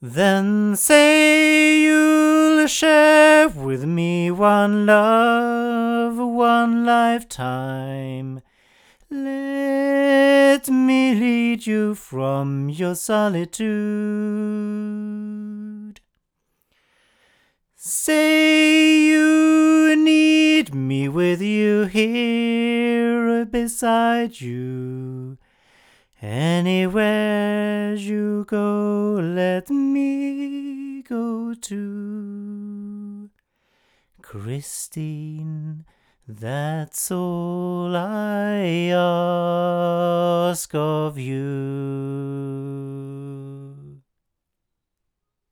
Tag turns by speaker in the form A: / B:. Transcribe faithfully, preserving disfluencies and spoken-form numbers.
A: Then say you'll share with me one love, one lifetime. Let me lead you from your solitude. Say you need me with you here beside you. Anywhere you go, let me go too. Christine, that's all I ask of you.